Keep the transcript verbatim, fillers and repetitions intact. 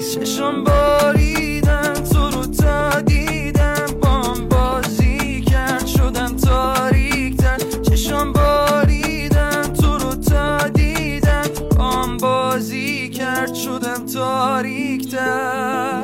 چشم باریدن تو رو تا دیدم، با هم بازی کرد شدم تاریک‌تر. چشم باریدن تو رو تا دیدم، با هم بازی کرد شدم تاریک‌تر.